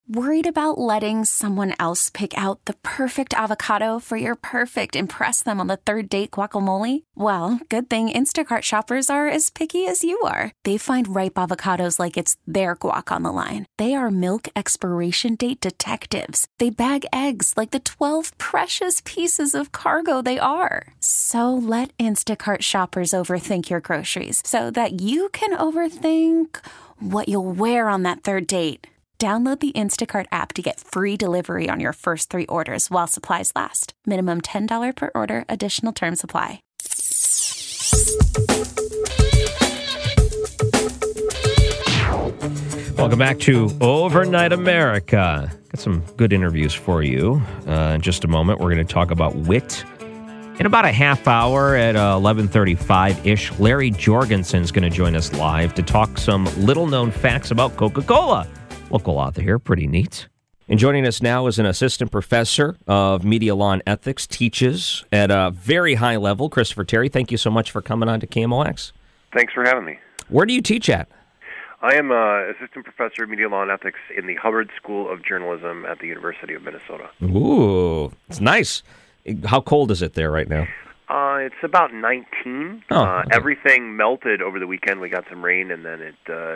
Worried about letting someone else pick out the perfect avocado for your perfect impress them on the third date guacamole? Well, good thing Instacart shoppers are as picky as you are. They find ripe avocados like it's their guac on the line. They are milk expiration date detectives. They bag eggs like the 12 precious pieces of cargo they are. So let Instacart shoppers overthink your groceries so that you can overthink what you'll wear on that third date. Download the Instacart app to get free delivery on your first 3 orders while supplies last. Minimum $10 per order. Additional terms apply. Welcome back to Overnight America. Got some good interviews for you. In just a moment, we're going to talk about wit. In about a half hour at 11:35-ish, Larry Jorgensen's going to join us live to talk some little-known facts about Coca-Cola. Local author here, pretty neat. And joining us now is an assistant professor of media law and ethics, teaches at a very high level. Christopher Terry, thank you so much for coming on to KMOX. Thanks for having me. Where do you teach at? I am an assistant professor of media law and ethics in the Hubbard School of Journalism at the University of Minnesota. Ooh, it's nice. How cold is it there right now? It's about 19. Okay. Everything melted over the weekend. We got some rain, and then it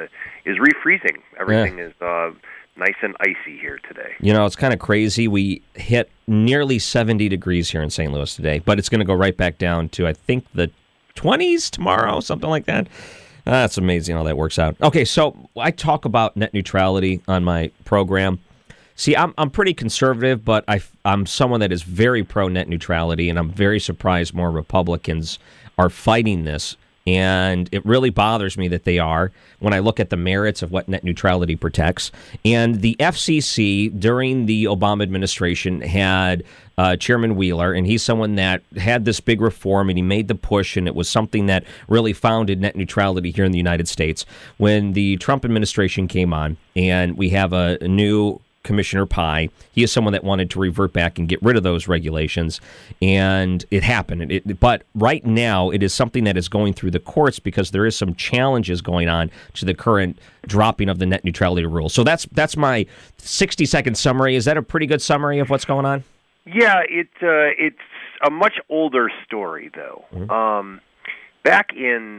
is refreezing. Everything is nice and icy here today. You know, it's kind of crazy. We hit nearly 70 degrees here in St. Louis today, but it's going to go right back down to, I think, the 20s tomorrow, something like that. That's amazing how that works out. Okay, so I talk about net neutrality on my program. See, I'm pretty conservative, but I'm someone that is very pro net neutrality, and I'm very surprised more Republicans are fighting this. And it really bothers me that they are when I look at the merits of what net neutrality protects. And the FCC, during the Obama administration, had Chairman Wheeler, and he's someone that had this big reform, and he made the push, and it was something that really founded net neutrality here in the United States. When the Trump administration came on, and we have a new Commissioner Pai, he is someone that wanted to revert back and get rid of those regulations, and it happened. But right now, it is something that is going through the courts because there is some challenges going on to the current dropping of the net neutrality rules. So that's my 60-second summary. Is that a pretty good summary of what's going on? Yeah, it's a much older story, though. Mm-hmm. Back in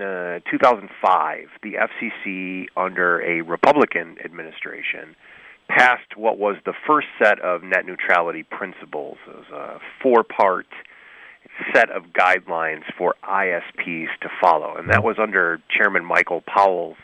2005, the FCC, under a Republican administration, passed what was the first set of net neutrality principles. It was a 4-part set of guidelines for ISPs to follow, and that was under Chairman Michael Powell's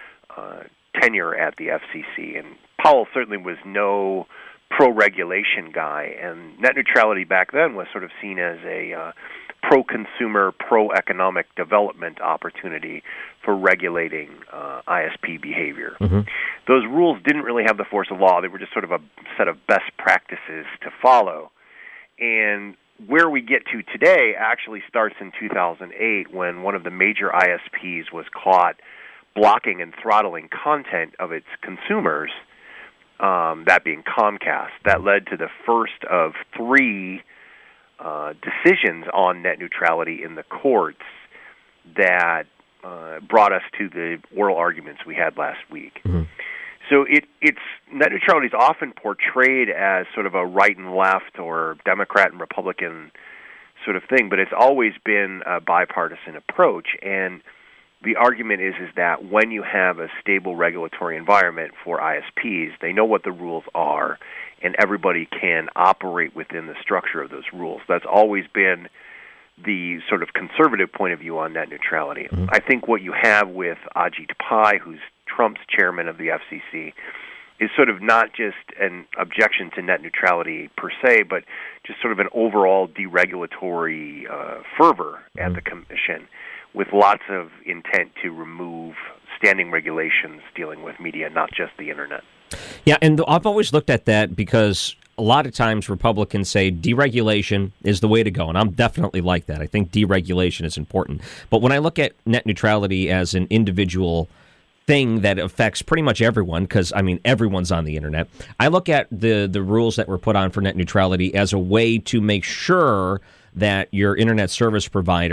tenure at the FCC. And Powell certainly was no pro-regulation guy, and net neutrality back then was sort of seen as a pro-consumer, pro-economic development opportunity for regulating ISP behavior. Mm-hmm. Those rules didn't really have the force of law. They were just sort of a set of best practices to follow. And where we get to today actually starts in 2008 when one of the major ISPs was caught blocking and throttling content of its consumers, that being Comcast. That led to the first of 3 decisions on net neutrality in the courts that brought us to the oral arguments we had last week. Mm-hmm. So it's net neutrality is often portrayed as sort of a right and left or Democrat and Republican sort of thing, but it's always been a bipartisan approach. And the argument is that when you have a stable regulatory environment for ISPs, they know what the rules are, and everybody can operate within the structure of those rules. That's always been the sort of conservative point of view on net neutrality. Mm-hmm. I think what you have with Ajit Pai, who's Trump's chairman of the FCC, is sort of not just an objection to net neutrality per se, but just sort of an overall deregulatory fervor at the commission, with lots of intent to remove standing regulations dealing with media, not just the internet. Yeah, and I've always looked at that because a lot of times Republicans say deregulation is the way to go, and I'm definitely like that. I think deregulation is important. But when I look at net neutrality as an individual thing that affects pretty much everyone, because, I mean, everyone's on the internet, I look at the rules that were put on for net neutrality as a way to make sure that your internet service provider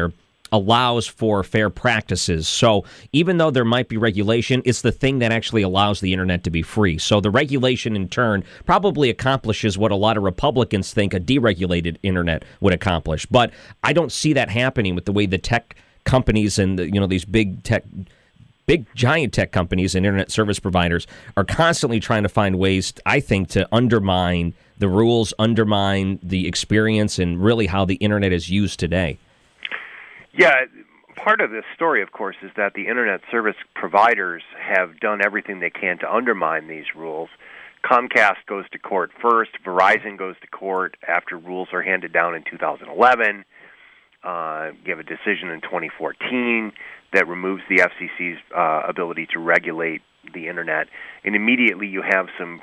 allows for fair practices. So even though there might be regulation, it's the thing that actually allows the internet to be free. So the regulation in turn probably accomplishes what a lot of Republicans think a deregulated internet would accomplish. But I don't see that happening with the way the tech companies and these big giant tech companies and internet service providers are constantly trying to find ways, I think, to undermine the rules, undermine the experience, and really how the internet is used today. Yeah, part of this story, of course, is that the internet service providers have done everything they can to undermine these rules. Comcast goes to court first. Verizon goes to court after rules are handed down in 2011. You have a decision in 2014 that removes the FCC's ability to regulate the internet, and immediately you have some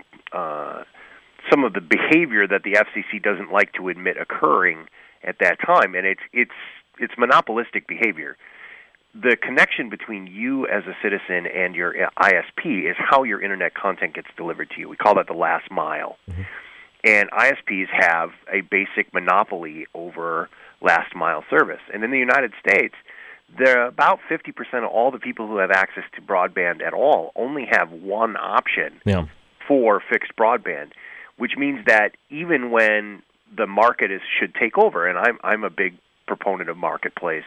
of the behavior that the FCC doesn't like to admit occurring at that time, and it's monopolistic behavior. The connection between you as a citizen and your ISP is how your internet content gets delivered to you. We call that the last mile. Mm-hmm. And ISPs have a basic monopoly over last mile service. And in the United States, about 50% of all the people who have access to broadband at all only have one option for fixed broadband, which means that even when the market should take over, and I'm a big proponent of marketplace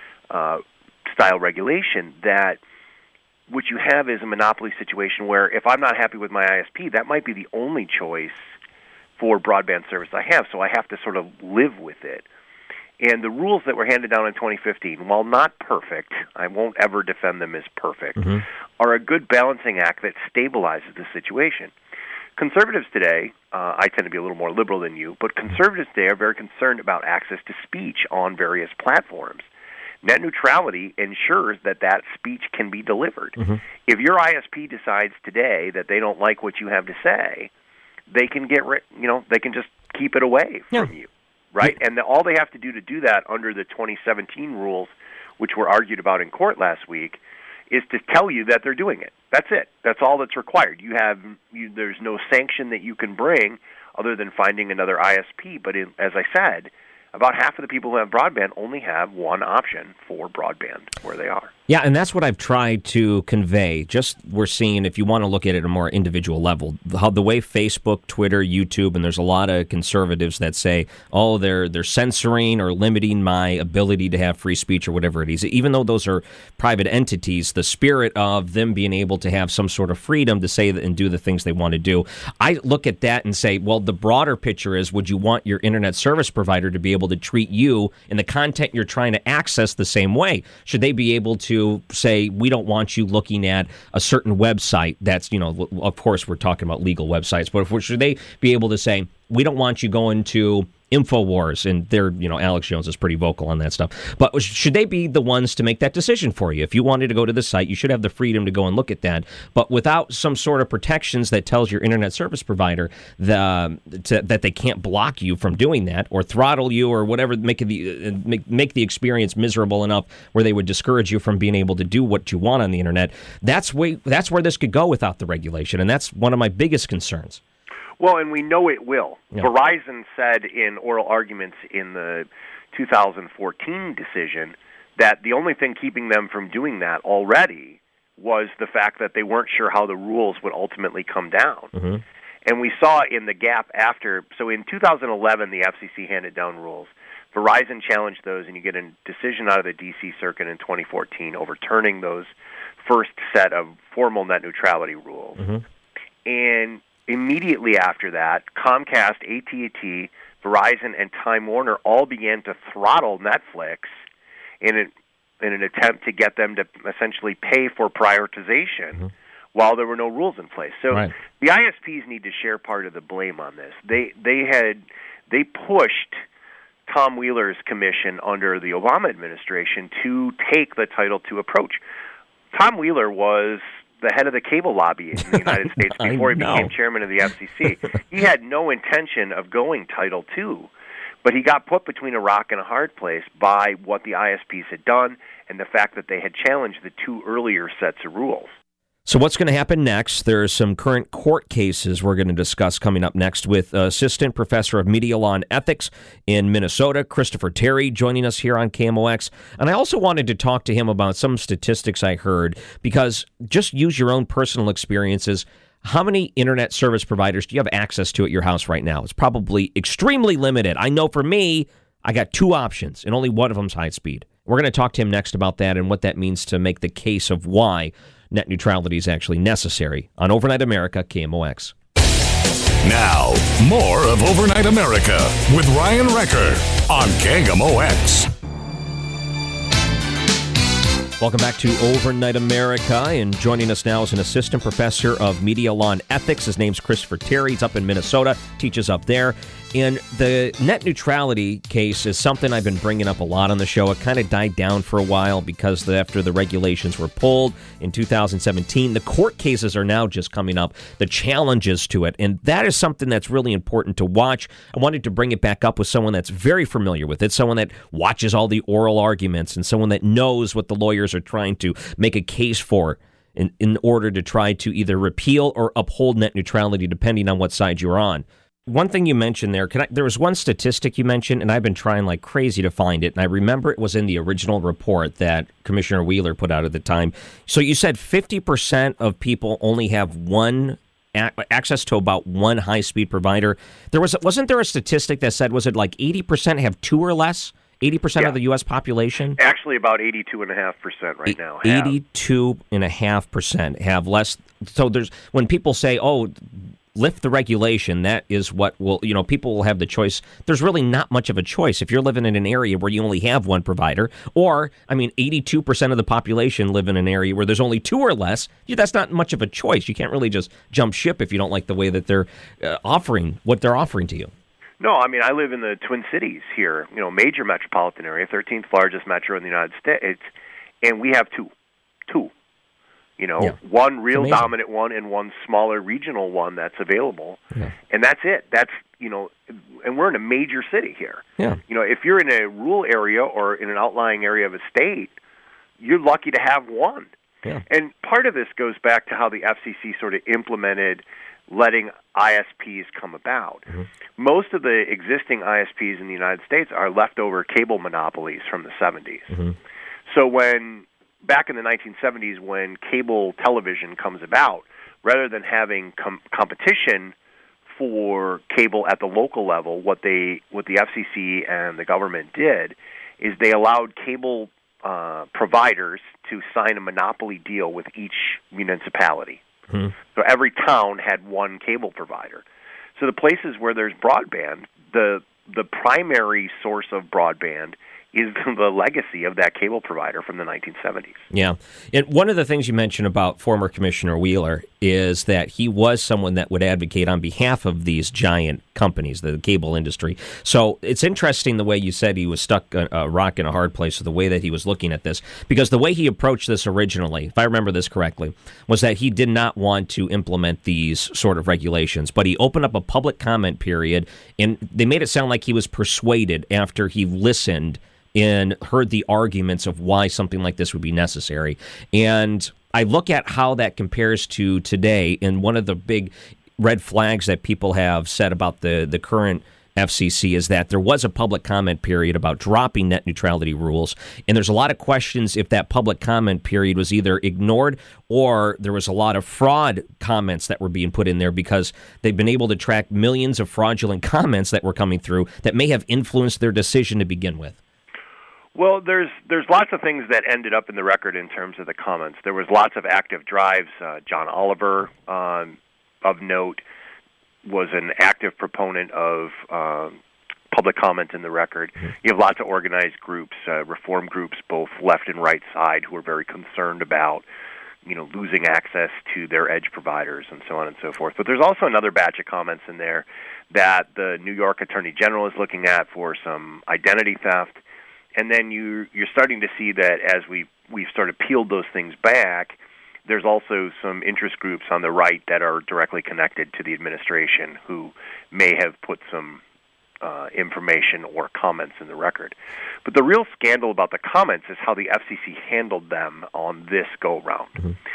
style regulation, that what you have is a monopoly situation where if I'm not happy with my ISP, that might be the only choice for broadband service I have, so I have to sort of live with it. And the rules that were handed down in 2015, while not perfect, I won't ever defend them as perfect, are a good balancing act that stabilizes the situation. Conservatives today, I tend to be a little more liberal than you, but conservatives today are very concerned about access to speech on various platforms. Net neutrality ensures that speech can be delivered. If your ISP decides today that they don't like what you have to say, they can they can just keep it away from you, right? And all they have to do that under the 2017 rules, which were argued about in court last week, is to tell you that they're doing it. That's it. That's all that's required. There's no sanction that you can bring other than finding another ISP. But as I said, about half of the people who have broadband only have one option for broadband where they are. Yeah, and that's what I've tried to convey. Just we're seeing, if you want to look at it at a more individual level, how the way Facebook, Twitter, YouTube, and there's a lot of conservatives that say, oh, they're censoring or limiting my ability to have free speech or whatever it is. Even though those are private entities, the spirit of them being able to have some sort of freedom to say and do the things they want to do, I look at that and say, well, the broader picture is, would you want your internet service provider to be able to treat you and the content you're trying to access the same way? Should they be able to say, we don't want you looking at a certain website that's, of course we're talking about legal websites, but should they be able to say, we don't want you going to InfoWars, and they're, Alex Jones is pretty vocal on that stuff. But should they be the ones to make that decision for you? If you wanted to go to the site, you should have the freedom to go and look at that. But without some sort of protections that tells your internet service provider that they can't block you from doing that or throttle you or whatever, make the experience miserable enough where they would discourage you from being able to do what you want on the internet. That's where this could go without the regulation, and that's one of my biggest concerns. Well, and we know it will. Yeah. Verizon said in oral arguments in the 2014 decision that the only thing keeping them from doing that already was the fact that they weren't sure how the rules would ultimately come down. And we saw in the gap after, so in 2011, the FCC handed down rules. Verizon challenged those, and you get a decision out of the D.C. Circuit in 2014 overturning those first set of formal net neutrality rules. And immediately after that, Comcast, AT&T, Verizon, and Time Warner all began to throttle Netflix in an attempt to get them to essentially pay for prioritization while there were no rules in place. So the ISPs need to share part of the blame on this. They pushed Tom Wheeler's commission under the Obama administration to take the Title II approach. Tom Wheeler was the head of the cable lobby in the United States before he became chairman of the FCC. He had no intention of going Title II, but he got put between a rock and a hard place by what the ISPs had done and the fact that they had challenged the two earlier sets of rules. So what's going to happen next? There are some current court cases we're going to discuss coming up next with Assistant Professor of Media Law and Ethics in Minnesota, Christopher Terry, joining us here on KMOX. And I also wanted to talk to him about some statistics I heard, because just use your own personal experiences. How many internet service providers do you have access to at your house right now? It's probably extremely limited. I know for me, I got 2 options, and only one of them's high speed. We're going to talk to him next about that and what that means to make the case of why net neutrality is actually necessary on Overnight America, KMOX. Now, more of Overnight America with Ryan Wrecker on KMOX. Welcome back to Overnight America, and joining us now is an assistant professor of media law and ethics. His name's Christopher Terry. He's up in Minnesota, teaches up there. And the net neutrality case is something I've been bringing up a lot on the show. It kind of died down for a while because after the regulations were pulled in 2017, the court cases are now just coming up, the challenges to it. And that is something that's really important to watch. I wanted to bring it back up with someone that's very familiar with it, someone that watches all the oral arguments, and someone that knows what the lawyers are trying to make a case for in order to try to either repeal or uphold net neutrality, depending on what side you're on. One thing you mentioned there, there was one statistic you mentioned, and I've been trying like crazy to find it, and I remember it was in the original report that Commissioner Wheeler put out at the time. So you said 50% of people only have access to about one high-speed provider. Wasn't there a statistic that said, was it like 80% have 2 or less? 80% of the U.S. population? Actually, about 82.5% right now. 82.5% have less. So when people say, lift the regulation, that is what will, people will have the choice. There's really not much of a choice. If you're living in an area where you only have one provider, 82% of the population live in an area where there's only 2 or less, that's not much of a choice. You can't really just jump ship if you don't like the way that they're offering what they're offering to you. No, I live in the Twin Cities here, major metropolitan area, 13th largest metro in the United States, and we have two. One real dominant one and one smaller regional one that's available, and that's it. That's, and we're in a major city here. Yeah. If you're in a rural area or in an outlying area of a state, you're lucky to have one. Yeah. And part of this goes back to how the FCC sort of implemented letting ISPs come about. Mm-hmm. Most of the existing ISPs in the United States are leftover cable monopolies from the 70s. Mm-hmm. So back in the 1970s, when cable television comes about, rather than having competition for cable at the local level, what the FCC and the government did is they allowed cable providers to sign a monopoly deal with each municipality. Hmm. So every town had one cable provider. So the places where there's broadband, the primary source of broadband is the legacy of that cable provider from the 1970s. Yeah. And one of the things you mentioned about former Commissioner Wheeler is that he was someone that would advocate on behalf of these giant companies, the cable industry. So it's interesting the way you said he was stuck a rock in a hard place, the way that he was looking at this, because the way he approached this originally, if I remember this correctly, was that he did not want to implement these sort of regulations, but he opened up a public comment period, and they made it sound like he was persuaded after he listened and heard the arguments of why something like this would be necessary. And I look at how that compares to today, and one of the big red flags that people have said about the current FCC is that there was a public comment period about dropping net neutrality rules, and there's a lot of questions if that public comment period was either ignored or there was a lot of fraud comments that were being put in there, because they've been able to track millions of fraudulent comments that were coming through that may have influenced their decision to begin with. Well, there's lots of things that ended up in the record in terms of the comments. There was lots of active drives. John Oliver, of note, was an active proponent of public comment in the record. Mm-hmm. You have lots of organized groups, reform groups, both left and right side, who are very concerned about, losing access to their edge providers and so on and so forth. But there's also another batch of comments in there that the New York Attorney General is looking at for some identity theft. And then you're starting to see that as we've sort of peeled those things back, there's also some interest groups on the right that are directly connected to the administration who may have put some information or comments in the record. But the real scandal about the comments is how the FCC handled them on this go-round. Mm-hmm.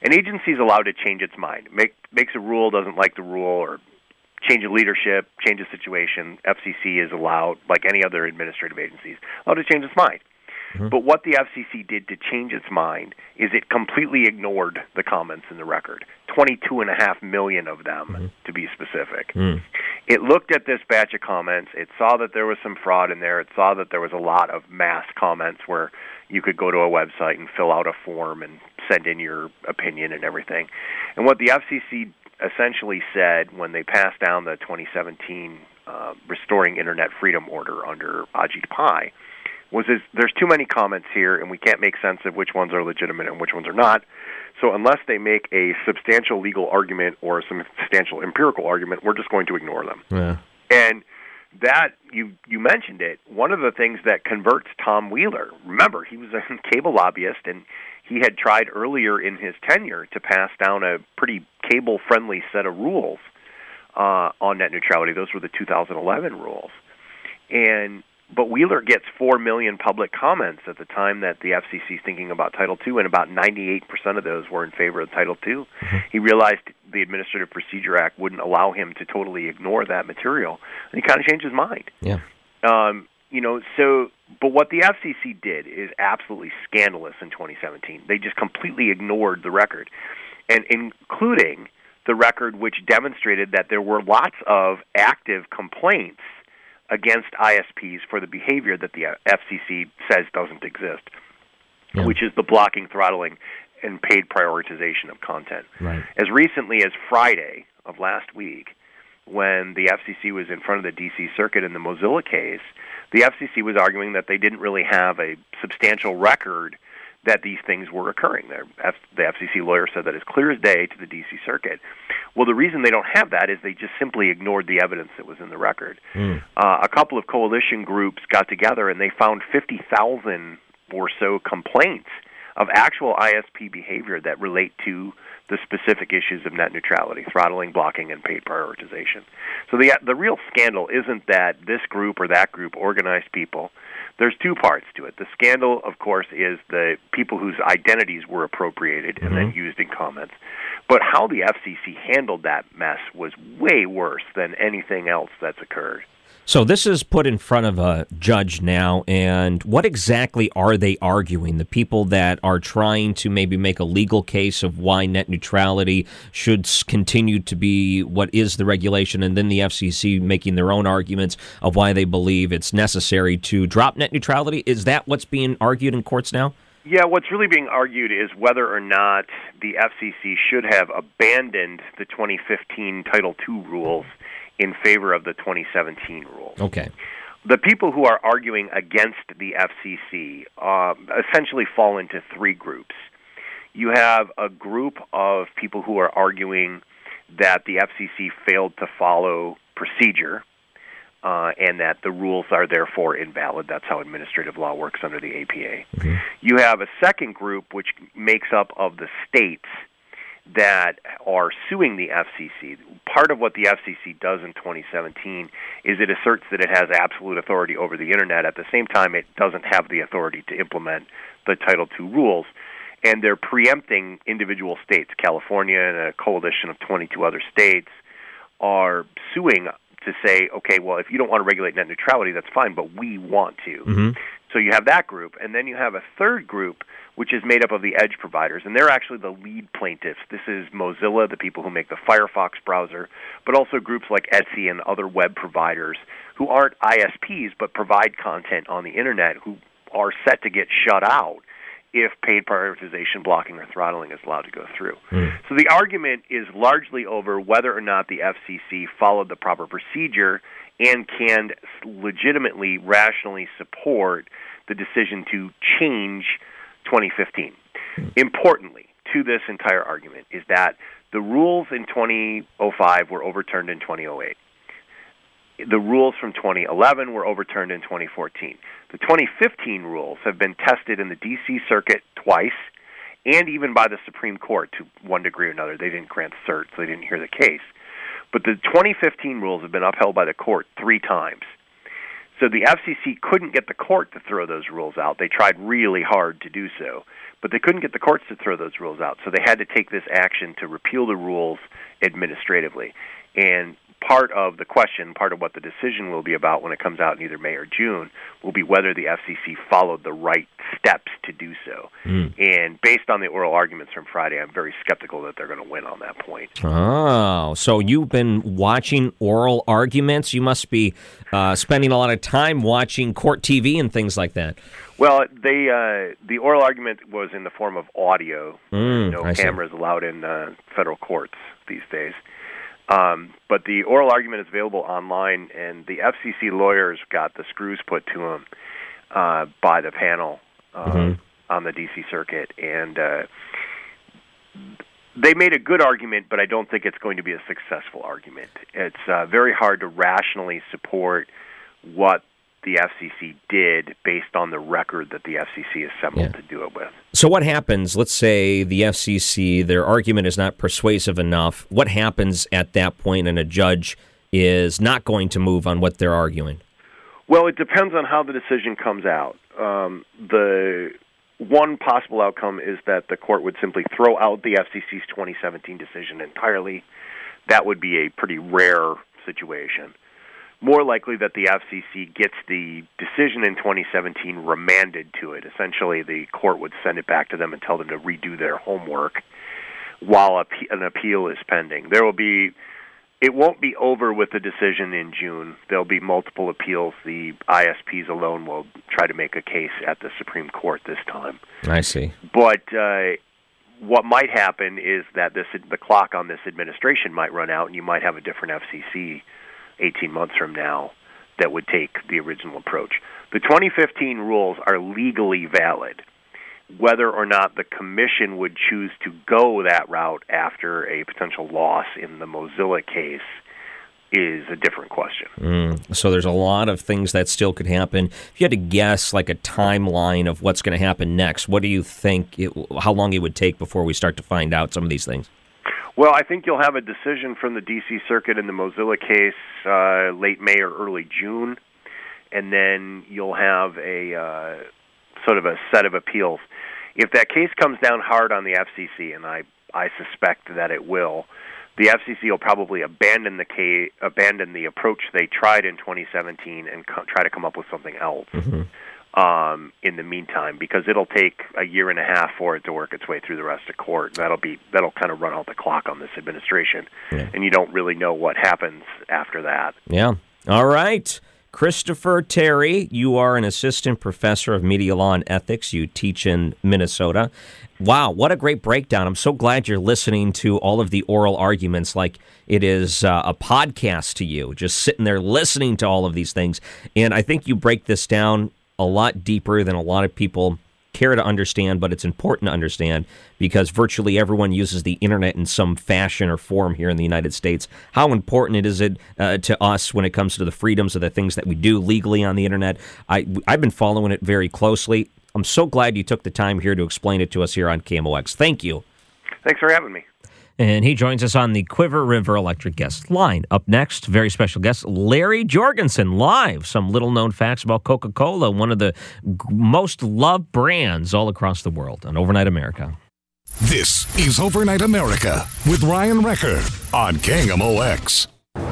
An agency is allowed to change its mind. Makes a rule, doesn't like the rule, or change of leadership, change of situation. FCC is allowed, like any other administrative agencies, allowed to change its mind. Mm-hmm. But what the FCC did to change its mind is it completely ignored the comments in the record, 22.5 million of them, to be specific. It looked at this batch of comments. It saw that there was some fraud in there. It saw that there was a lot of mass comments where you could go to a website and fill out a form and send in your opinion and everything. And what the FCC essentially said when they passed down the 2017 Restoring Internet Freedom Order under Ajit Pai was there's too many comments here, and we can't make sense of which ones are legitimate and which ones are not. So unless they make a substantial legal argument or a substantial empirical argument, we're just going to ignore them. Yeah. And that, you mentioned it, one of the things that converts Tom Wheeler, remember, he was a cable lobbyist, and he had tried earlier in his tenure to pass down a pretty cable-friendly set of rules on net neutrality. Those were the 2011 rules. But Wheeler gets 4 million public comments at the time that the FCC is thinking about Title II, and about 98% of those were in favor of Title II. Mm-hmm. He realized the Administrative Procedure Act wouldn't allow him to totally ignore that material, and he kind of changed his mind. Yeah. But what the FCC did is absolutely scandalous in 2017. They just completely ignored the record, and including the record which demonstrated that there were lots of active complaints against ISPs for the behavior that the FCC says doesn't exist, which is the blocking, throttling, and paid prioritization of content. Right. As recently as Friday of last week, when the FCC was in front of the D.C. Circuit in the Mozilla case, the FCC was arguing that they didn't really have a substantial record that these things were occurring. The FCC lawyer said that as clear as day to the D.C. Circuit. Well, the reason they don't have that is they just simply ignored the evidence that was in the record. A couple of coalition groups got together, and they found 50,000 or so complaints of actual ISP behavior that relate to the specific issues of net neutrality, throttling, blocking, and paid prioritization. So the real scandal isn't that this group or that group organized people. There's two parts to it. The scandal, of course, is the people whose identities were appropriated and then used in comments. But how the FCC handled that mess was way worse than anything else that's occurred. So this is put in front of a judge now, and what exactly are they arguing? The people that are trying to maybe make a legal case of why net neutrality should continue to be what is the regulation, and then the FCC making their own arguments of why they believe it's necessary to drop net neutrality. Is that what's being argued in courts now? Yeah, what's really being argued is whether or not the FCC should have abandoned the 2015 Title II rules in favor of the 2017 rules. Okay. The people who are arguing against the FCC essentially fall into three groups. You have a group of people who are arguing that the FCC failed to follow procedure and that the rules are therefore invalid. That's how administrative law works under the APA. Mm-hmm. You have a second group which makes up of the states that are suing the FCC. Part of what the FCC does in 2017 is it asserts that it has absolute authority over the Internet. At the same time, it doesn't have the authority to implement the Title II rules. And they're preempting individual states. California and a coalition of 22 other states are suing to say, okay, well, if you don't want to regulate net neutrality, that's fine, but we want to. Mm-hmm. So you have that group, and then you have a third group, which is made up of the edge providers, and they're actually the lead plaintiffs. This is Mozilla, the people who make the Firefox browser, but also groups like Etsy and other web providers who aren't ISPs but provide content on the Internet who are set to get shut out if paid prioritization, blocking, or throttling is allowed to go through. So the argument is largely over whether or not the FCC followed the proper procedure and can legitimately, rationally support the decision to change 2015. Importantly, to this entire argument is that the rules in 2005 were overturned in 2008. The rules from 2011 were overturned in 2014. The 2015 rules have been tested in the D.C. Circuit twice and even by the Supreme Court to one degree or another. They didn't grant cert, so they didn't hear the case. But the 2015 rules have been upheld by the court 3 times. So the FCC couldn't get the court to throw those rules out. They tried really hard to do so, but they couldn't get the courts to throw those rules out. So they had to take this action to repeal the rules administratively. And part of the question, part of what the decision will be about when it comes out in either May or June, will be whether the FCC followed the right steps to do so. And based on the oral arguments from Friday, I'm very skeptical that they're going to win on that point. Oh, so you've been watching oral arguments. You must be spending a lot of time watching court TV and things like that. Well, the oral argument was in the form of audio. No cameras allowed in federal courts these days. But the oral argument is available online, and the FCC lawyers got the screws put to them by the panel on the D.C. Circuit. And they made a good argument, but I don't think it's going to be a successful argument. It's very hard to rationally support what the FCC did based on the record that the FCC assembled to do it with. So what happens, let's say the FCC, their argument is not persuasive enough. What happens at that point and a judge is not going to move on what they're arguing? Well, it depends on how the decision comes out. The one possible outcome is that the court would simply throw out the FCC's 2017 decision entirely. That would be a pretty rare situation. More likely that the FCC gets the decision in 2017 remanded to it. Essentially, the court would send it back to them and tell them to redo their homework while an appeal is pending. It won't be over with the decision in June. There'll be multiple appeals. The ISPs alone will try to make a case at the Supreme Court this time. I see. But what might happen is that the clock on this administration might run out, and you might have a different FCC 18 months from now that would take the original approach. The 2015 rules are legally valid. Whether or not the commission would choose to go that route after a potential loss in the Mozilla case is a different question. So there's a lot of things that still could happen. If you had to guess like a timeline of what's going to happen next, what do you think, how long it would take before we start to find out some of these things? Well, I think you'll have a decision from the D.C. Circuit in the Mozilla case late May or early June, and then you'll have a sort of a set of appeals. If that case comes down hard on the FCC, and I suspect that it will, the FCC will probably abandon the approach they tried in 2017 and try to come up with something else. In the meantime, because it'll take a year and a half for it to work its way through the rest of court. That'll kind of run out the clock on this administration, and you don't really know what happens after that. Yeah. All right. Christopher Terry, you are an assistant professor of media law and ethics. You teach in Minnesota. Wow, what a great breakdown. I'm so glad you're listening to all of the oral arguments like it is a podcast to you, just sitting there listening to all of these things. And I think you break this down a lot deeper than a lot of people care to understand, but it's important to understand because virtually everyone uses the internet in some fashion or form here in the United States. How important is it to us when it comes to the freedoms of the things that we do legally on the internet? I've been following it very closely. I'm so glad you took the time here to explain it to us here on KMOX. Thank you. Thanks for having me. And he joins us on the Quiver River Electric guest line. Up next, very special guest, Larry Jorgensen, live. Some little-known facts about Coca-Cola, one of the most loved brands all across the world on Overnight America. This is Overnight America with Ryan Recker on KMOX.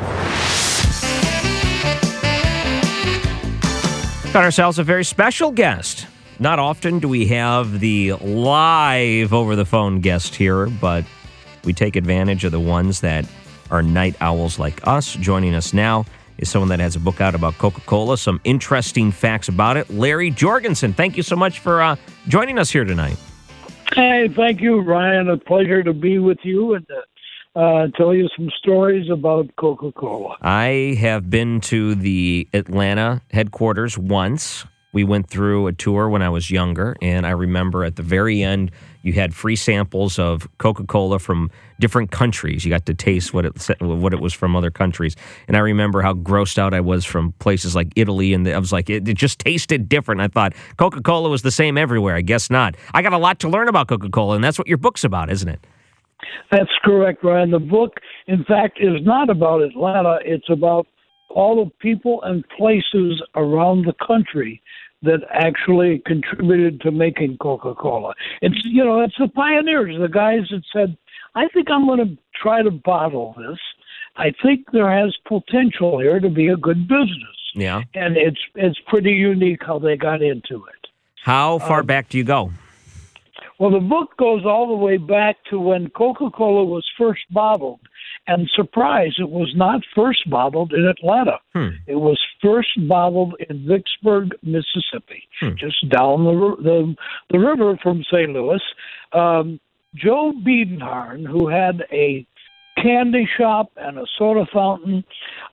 Got ourselves a very special guest. Not often do we have the live over-the-phone guest here, but we take advantage of the ones that are night owls like us. Joining us now is someone that has a book out about Coca-Cola, some interesting facts about it. Larry Jorgensen, thank you so much for joining us here tonight. Hey, thank you, Ryan. A pleasure to be with you and tell you some stories about Coca-Cola. I have been to the Atlanta headquarters once. We went through a tour when I was younger, and I remember at the very end, you had free samples of Coca-Cola from different countries. You got to taste what it was from other countries. And I remember how grossed out I was from places like Italy, and I was like, it just tasted different. I thought Coca-Cola was the same everywhere. I guess not. I got a lot to learn about Coca-Cola, and that's what your book's about, isn't it? That's correct, Ryan. The book, in fact, is not about Atlanta. It's about all the people and places around the country that actually contributed to making Coca-Cola. It's the pioneers, the guys that said, I think I'm going to try to bottle this. I think there has potential here to be a good business. Yeah. And it's pretty unique how they got into it. How far back do you go? Well, the book goes all the way back to when Coca-Cola was first bottled. And surprise, it was not first bottled in Atlanta. It was first bottled in Vicksburg, Mississippi, just down the river from St. Louis. Joe Biedenharn, who had a candy shop and a soda fountain,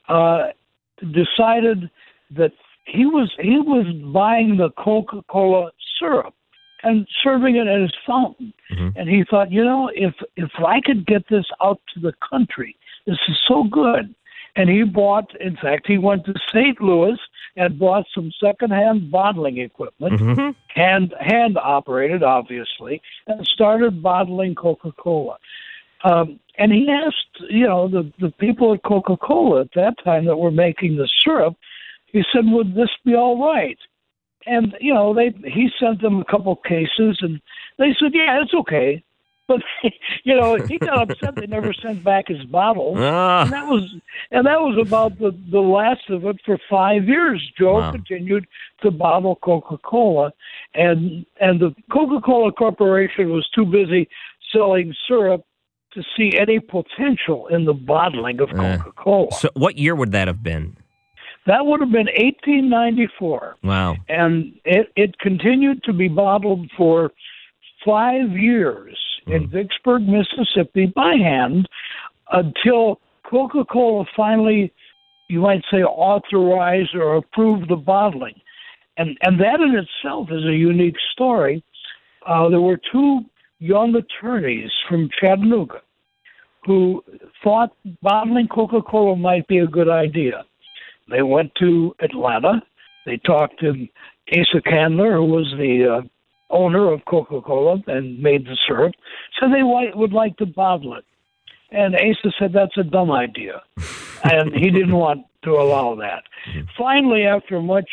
decided that he was buying the Coca-Cola syrup and serving it at his fountain. And he thought, if I could get this out to the country, this is so good. And he went to St. Louis and bought some secondhand bottling equipment, hand operated, obviously, and started bottling Coca-Cola. And he asked, the people at Coca-Cola at that time that were making the syrup, he said, would this be all right? And, he sent them a couple cases, and they said, yeah, it's okay. But, he got upset they never sent back his bottle. And that was about the last of it for 5 years. Joe continued to bottle Coca-Cola, and the Coca-Cola Corporation was too busy selling syrup to see any potential in the bottling of Coca-Cola. So what year would that have been? That would have been 1894. Wow. And it continued to be bottled for 5 years in Vicksburg, Mississippi, by hand, until Coca-Cola finally, you might say, authorized or approved the bottling. And that in itself is a unique story. There were two young attorneys from Chattanooga who thought bottling Coca-Cola might be a good idea. They went to Atlanta. They talked to Asa Candler, who was the owner of Coca-Cola and made the syrup, said they would like to bottle it. And Asa said, that's a dumb idea. And he didn't want to allow that. Finally, after much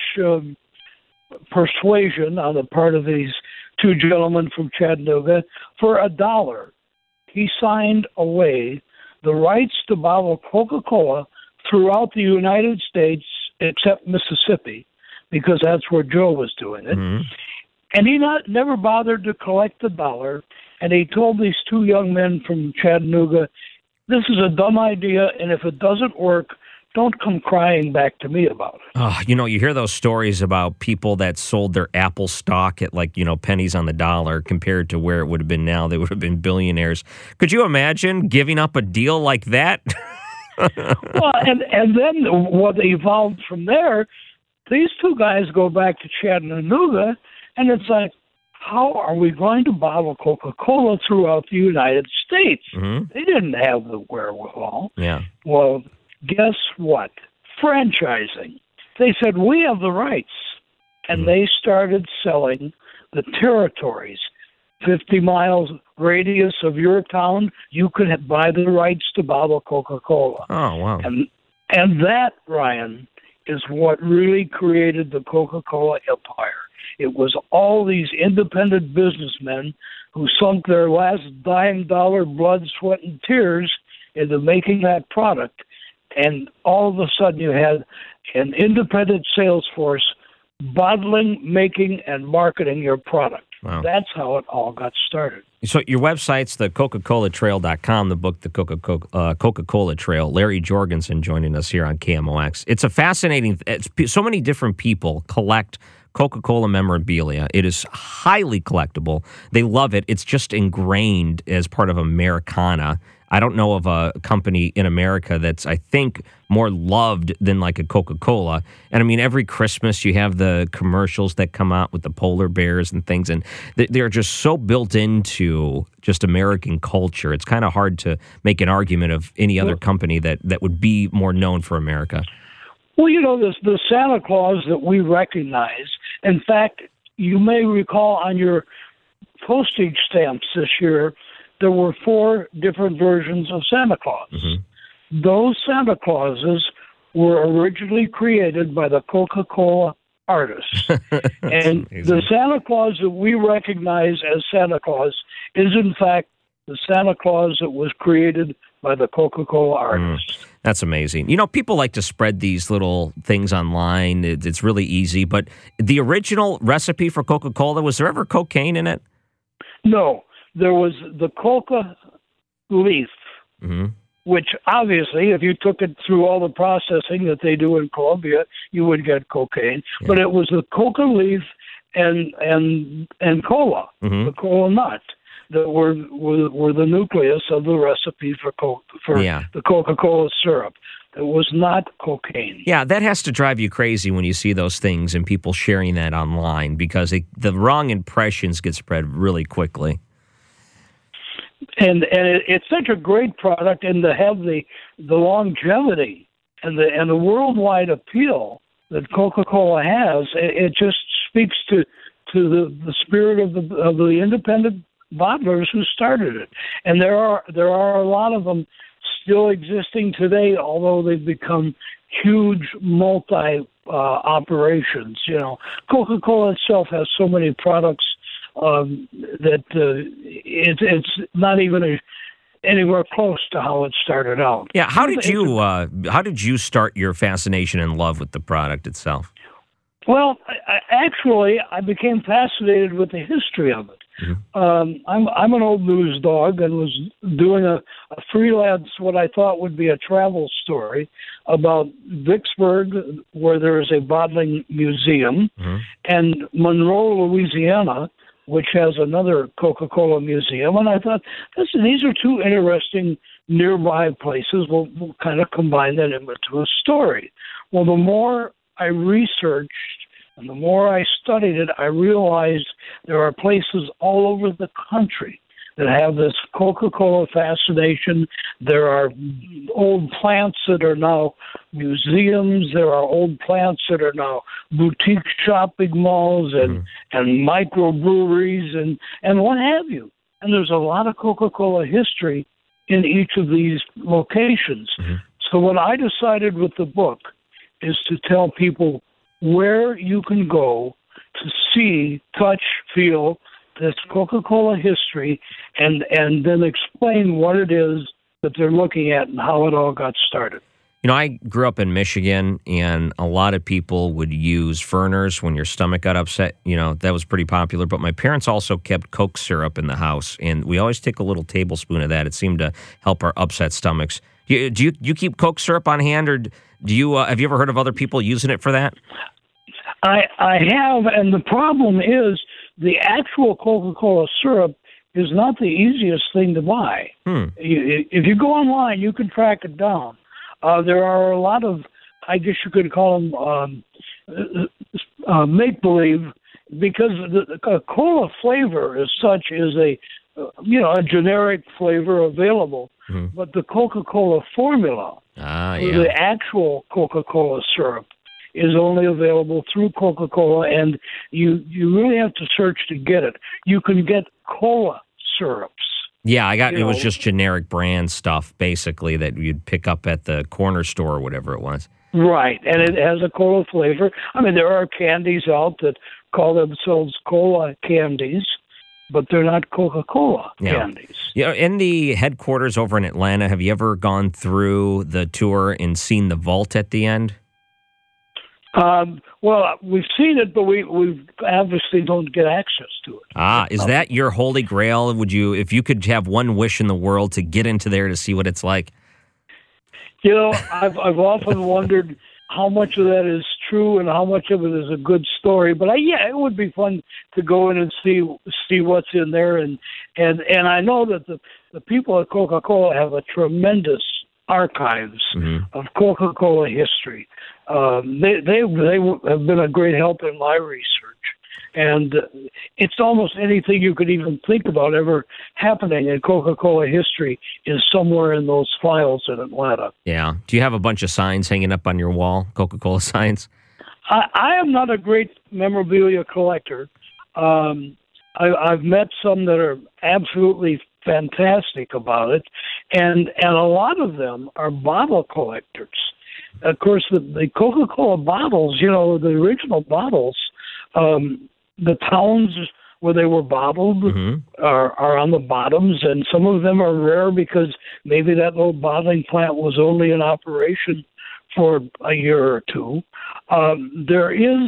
persuasion on the part of these two gentlemen from Chattanooga, for $1, he signed away the rights to bottle Coca-Cola throughout the United States, except Mississippi, because that's where Joe was doing it. And he never bothered to collect the $1. And he told these two young men from Chattanooga, this is a dumb idea, and if it doesn't work, don't come crying back to me about it. Oh, you hear those stories about people that sold their Apple stock at pennies on the dollar compared to where it would have been now. They would have been billionaires. Could you imagine giving up a deal like that? Well, and then what evolved from there, these two guys go back to Chattanooga, and it's like, how are we going to bottle Coca-Cola throughout the United States? They didn't have the wherewithal. Yeah. Well, guess what? Franchising. They said, we have the rights. And they started selling the territories. 50 miles radius of your town, you could buy the rights to bottle Coca-Cola. Oh, wow. And that, Ryan, is what really created the Coca-Cola empire. It was all these independent businessmen who sunk their last dime dollar blood, sweat, and tears into making that product. And all of a sudden you had an independent sales force bottling, making, and marketing your product. Wow. That's how it all got started. So your website's the CocaColaTrail.com, the book, the Coca-Cola Trail. Larry Jorgensen joining us here on KMOX. It's a fascinating, so many different people collect Coca-Cola memorabilia. It is highly collectible. They love it. It's just ingrained as part of Americana. I don't know of a company in America that's, I think, more loved than like a Coca-Cola. And I mean, every Christmas you have the commercials that come out with the polar bears and things, and they're just so built into just American culture. It's kind of hard to make an argument of any other company that would be more known for America. Well, the Santa Claus that we recognize, in fact, you may recall on your postage stamps this year, there were 4 different versions of Santa Claus. Those Santa Clauses were originally created by the Coca-Cola artists. And amazing. the Santa Claus that we recognize as Santa Claus is, in fact, the Santa Claus that was created by the Coca-Cola artists. That's amazing. You know, people like to spread these little things online. It's really easy. But the original recipe for Coca-Cola, was there ever cocaine in it? No, there was the coca leaf, which obviously, if you took it through all the processing that they do in Colombia, you would get cocaine. Yeah. But it was the coca leaf and cola, the cola nut, that were the nucleus of the recipe for the Coca-Cola syrup. It was not cocaine. Yeah, that has to drive you crazy when you see those things and people sharing that online, because the wrong impressions get spread really quickly. And it's such a great product, and to have the longevity and the worldwide appeal that Coca-Cola has, it just speaks to the spirit of the independent bottlers who started it. And there are a lot of them still existing today, although they've become huge multi operations. You know, Coca-Cola itself has so many products that it's not even anywhere close to how it started out. Yeah, how did you start your fascination and love with the product itself? Well, I became fascinated with the history of it. I'm an old news dog and was doing a freelance, what I thought would be a travel story about Vicksburg, where there is a bottling museum, and Monroe, Louisiana, which has another Coca-Cola museum. And I thought, listen, these are two interesting nearby places. We'll kind of combine that into a story. Well, the more I researched and the more I studied it, I realized there are places all over the country that have this Coca-Cola fascination. There are old plants that are now museums. There are old plants that are now boutique shopping malls and microbreweries and what have you. And there's a lot of Coca-Cola history in each of these locations. So what I decided with the book is to tell people where you can go to see, touch, feel this Coca-Cola history, and then explain what it is that they're looking at and how it all got started. You know, I grew up in Michigan, and a lot of people would use Ferners when your stomach got upset. You know, that was pretty popular. But my parents also kept Coke syrup in the house, and we always take a little tablespoon of that. It seemed to help our upset stomachs. Do you keep Coke syrup on hand, or do you have you ever heard of other people using it for that? I have, and the problem is the actual Coca-Cola syrup is not the easiest thing to buy. If you go online, you can track it down. There are a lot of, I guess you could call them make-believe, because the cola flavor as such is a generic flavor available. But the Coca-Cola formula, the actual Coca-Cola syrup, is only available through Coca-Cola, and you really have to search to get it. You can get cola syrups. Yeah, it was just generic brand stuff, basically, that you'd pick up at the corner store or whatever it was. Right, and it has a cola flavor. I mean, there are candies out that call themselves cola candies, but they're not Coca-Cola candies. Yeah, in the headquarters over in Atlanta, have you ever gone through the tour and seen the vault at the end? Well, we've seen it, but we obviously don't get access to it. Is that your holy grail? If you could have one wish in the world to get into there to see what it's like? You know, I've often wondered how much of that is true and how much of it is a good story. But it would be fun to go in and see what's in there. And I know that the people at Coca-Cola have a tremendous archives of Coca-Cola history. They have been a great help in my research, and it's almost anything you could even think about ever happening in Coca-Cola history is somewhere in those files in Atlanta. Yeah. Do you have a bunch of signs hanging up on your wall, Coca-Cola signs? I am not a great memorabilia collector. I've met some that are absolutely fantastic about it, and a lot of them are bottle collectors. of course, the Coca-Cola bottles, the original bottles, the towns where they were bottled are on the bottoms, and some of them are rare because maybe that little bottling plant was only in operation for a year or two. There is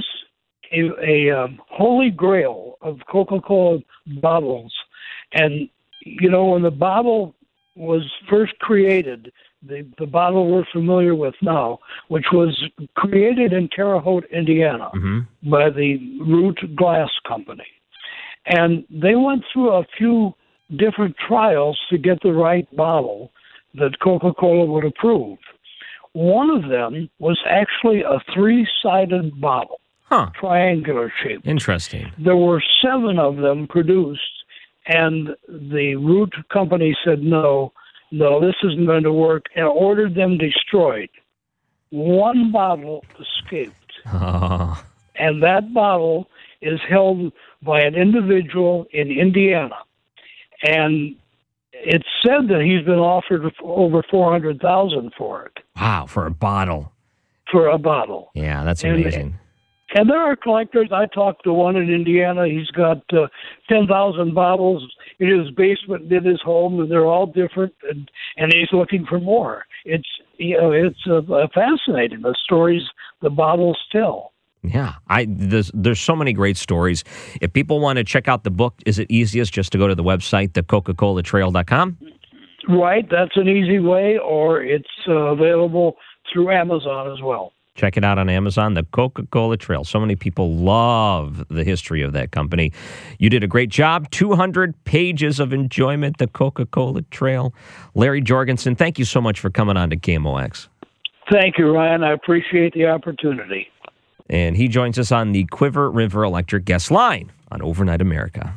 a holy grail of Coca-Cola bottles, and when the bottle was first created, the bottle we're familiar with now, which was created in Terre Haute, Indiana, by the Root Glass Company. And they went through a few different trials to get the right bottle that Coca-Cola would approve. One of them was actually a 3-sided bottle, triangular shape. Interesting. There were 7 of them produced, and the Root Company said, no, this isn't going to work, and ordered them destroyed. One bottle escaped. And that bottle is held by an individual in Indiana. And it's said that he's been offered over $400,000 for it. Wow, for a bottle. For a bottle. Yeah, that's amazing. And there are collectors. I talked to one in Indiana. He's got 10,000 bottles in his basement, in his home, and they're all different, and he's looking for more. It's fascinating, the stories the bottles tell. Yeah, there's so many great stories. If people want to check out the book, is it easiest just to go to the website, theCoca-ColaTrail.com? Right, that's an easy way, or it's available through Amazon as well. Check it out on Amazon, the Coca-Cola Trail. So many people love the history of that company. You did a great job. 200 pages of enjoyment, the Coca-Cola Trail. Larry Jorgensen, thank you so much for coming on to KMOX. Thank you, Ryan. I appreciate the opportunity. And he joins us on the Quiver River Electric guest line on Overnight America.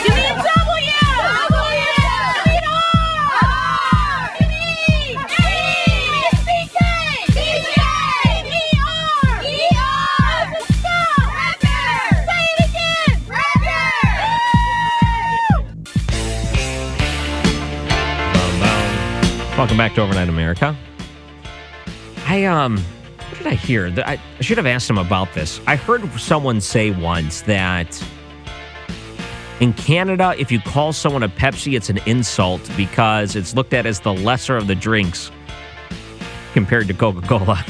Welcome back to Overnight America. What did I hear? I should have asked him about this. I heard someone say once that in Canada, if you call someone a Pepsi, it's an insult because it's looked at as the lesser of the drinks compared to Coca-Cola.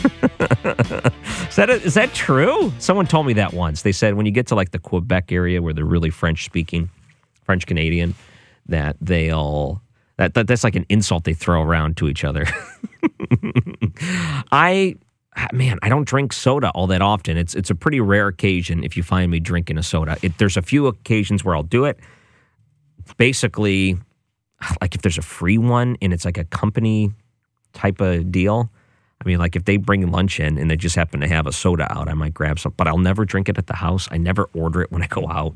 Is that true? Someone told me that once. They said when you get to like the Quebec area where they're really French-speaking, French-Canadian, that that's like an insult they throw around to each other. I don't drink soda all that often. It's a pretty rare occasion if you find me drinking a soda. There's a few occasions where I'll do it. Basically, like if there's a free one and it's like a company type of deal. I mean, like if they bring lunch in and they just happen to have a soda out, I might grab some. But I'll never drink it at the house. I never order it when I go out.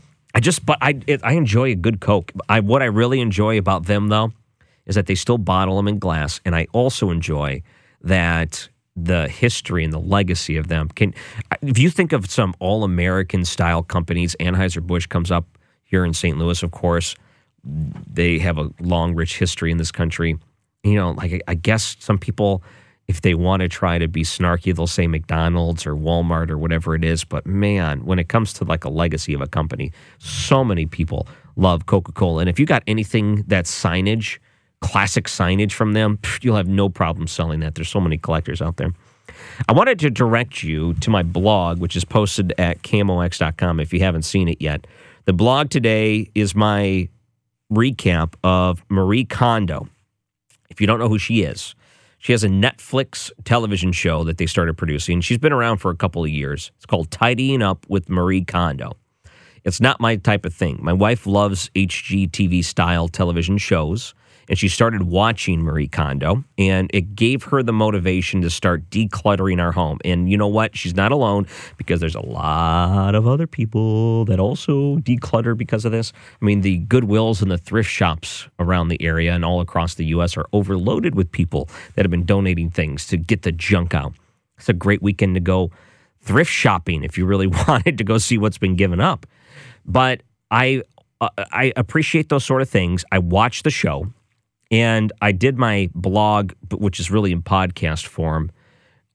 I enjoy a good Coke. What I really enjoy about them, though, is that they still bottle them in glass, and I also enjoy that the history and the legacy of them. If you think of some all-American style companies, Anheuser-Busch comes up here in St. Louis, of course. They have a long, rich history in this country. Like I guess some people, if they want to try to be snarky, they'll say McDonald's or Walmart or whatever it is. But man, when it comes to like a legacy of a company, so many people love Coca-Cola. And if you got anything that's signage, classic signage from them, you'll have no problem selling that. There's so many collectors out there. I wanted to direct you to my blog, which is posted at KMOX.com if you haven't seen it yet. The blog today is my recap of Marie Kondo. If you don't know who she is, she has a Netflix television show that they started producing. She's been around for a couple of years. It's called Tidying Up with Marie Kondo. It's not my type of thing. My wife loves HGTV-style television shows, and she started watching Marie Kondo, and it gave her the motivation to start decluttering our home. And you know what? She's not alone because there's a lot of other people that also declutter because of this. I mean, the Goodwills and the thrift shops around the area and all across the U.S. are overloaded with people that have been donating things to get the junk out. It's a great weekend to go thrift shopping if you really wanted to go see what's been given up. But I appreciate those sort of things. I watch the show. And I did my blog, which is really in podcast form,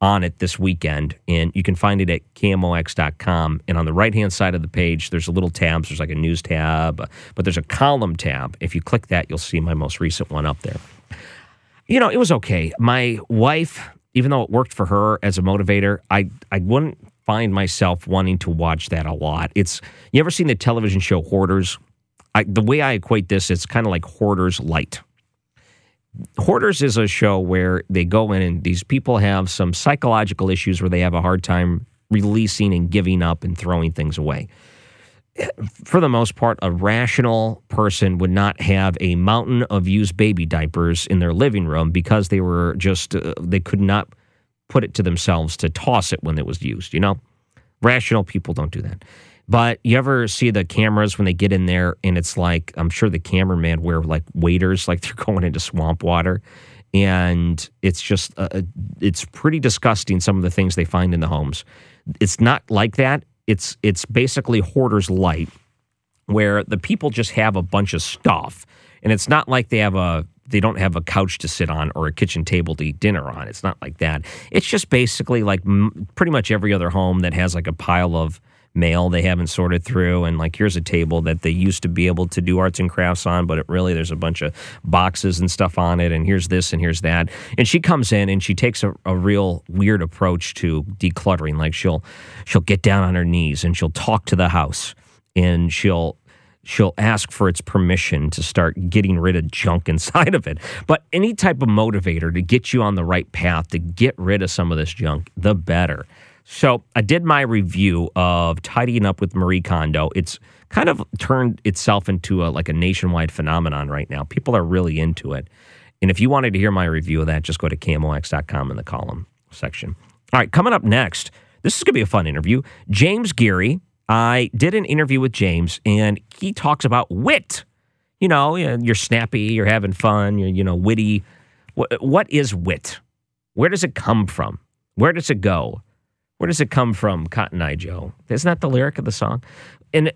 on it this weekend, and you can find it at KMOX.com. And on the right-hand side of the page, there's a little tab. There's like a news tab, but there's a column tab. If you click that, you'll see my most recent one up there. You know, it was okay. My wife, even though it worked for her as a motivator, I wouldn't find myself wanting to watch that a lot. You ever seen the television show Hoarders? The way I equate this, it's kind of like Hoarders Light. Hoarders is a show where they go in and these people have some psychological issues where they have a hard time releasing and giving up and throwing things away. For the most part, a rational person would not have a mountain of used baby diapers in their living room because they were just, they could not put it to themselves to toss it when it was used, you know? Rational people don't do that. But you ever see the cameras when they get in there and it's like, I'm sure the cameraman wear like waders, like they're going into swamp water. And it's just, it's pretty disgusting, some of the things they find in the homes. It's not like that. It's basically Hoarders Light, where the people just have a bunch of stuff. And it's not like they don't have a couch to sit on or a kitchen table to eat dinner on. It's not like that. It's just basically like pretty much every other home that has like a pile of mail they haven't sorted through, and like here's a table that they used to be able to do arts and crafts on, but there's a bunch of boxes and stuff on it, and here's this and here's that. And she comes in and she takes a real weird approach to decluttering. Like she'll get down on her knees and she'll talk to the house, and she'll ask for its permission to start getting rid of junk inside of it. But any type of motivator to get you on the right path to get rid of some of this junk, the better. So I did my review of Tidying Up with Marie Kondo. It's kind of turned itself into a nationwide phenomenon right now. People are really into it. And if you wanted to hear my review of that, just go to KMOX.com in the column section. All right, coming up next, this is going to be a fun interview. James Geary. I did an interview with James, and he talks about wit. You know, you're snappy, you're having fun, you're witty. What is wit? Where does it come from? Where does it go? Where does it come from, Cotton Eye Joe? Isn't that the lyric of the song? And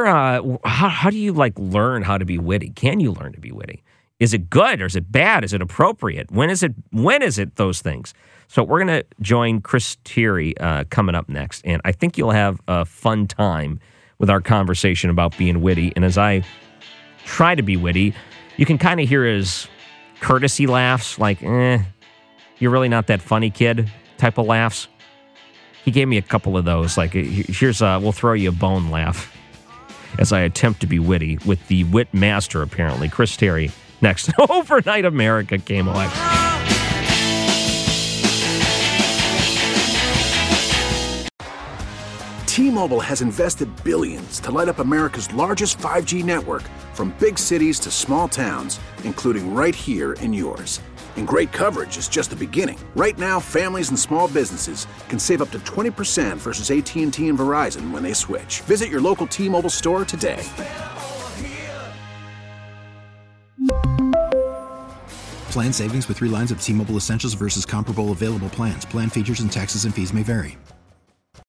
how do you learn how to be witty? Can you learn to be witty? Is it good or is it bad? Is it appropriate? When is it those things? So we're going to join Chris Thierry coming up next. And I think you'll have a fun time with our conversation about being witty. And as I try to be witty, you can kind of hear his courtesy laughs, like, you're really not that funny, kid, type of laughs. He gave me a couple of those, like, here's we'll throw you a bone laugh as I attempt to be witty with the wit master, apparently, Chris Thierry, next. Overnight America, KMOX. T-Mobile has invested billions to light up America's largest 5G network, from big cities to small towns, including right here in yours. And great coverage is just the beginning. Right now, families and small businesses can save up to 20% versus AT&T and Verizon when they switch. Visit your local T-Mobile store today. Plan savings with 3 lines of T-Mobile Essentials versus comparable available plans. Plan features and taxes and fees may vary.